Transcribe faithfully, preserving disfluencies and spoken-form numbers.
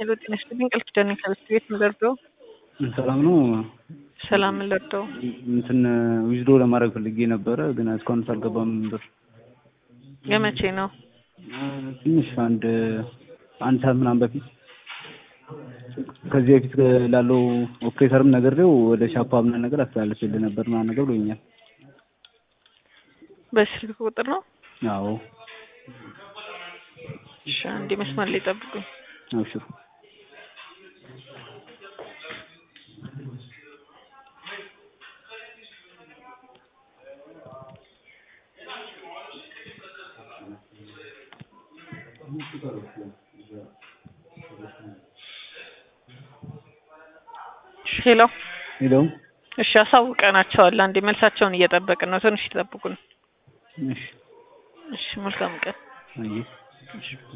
ሄሎ ጤና ይስጥልኝ ቃል ኪዳን ከብት ቤት ምደርደው ሰላም ነው። ሰላም ምደርደው እንትን ዊዝድሮ ለማድረግ ፈልጌ ነበረ ግን እስካሁን አልገባም ብር። የመቼ ነው? ትንሽ አንድ አንድ ሰዓት ምናምን በፊት ከዚህ በፊት ላለው ኦፕሬተርም ነገርው ወደ ሻፓ ምናምን ነገር አስተላልፌልህ ነበር ምናምን ነገር ብሎኛል። በስልክ ቁጥር ነው? አዎ። እሺ አንዴ መስመር ላይ ጠብቁኝ። አብሽሩ። ሄሎ ሄሎ። እሺ አሳውቀናቸዋል። አንዴ መልሳቸውን እየጠበቅን ነው። ትንሽ ይጠብቁን። እሺ እሺ መልካም ቀን። አይ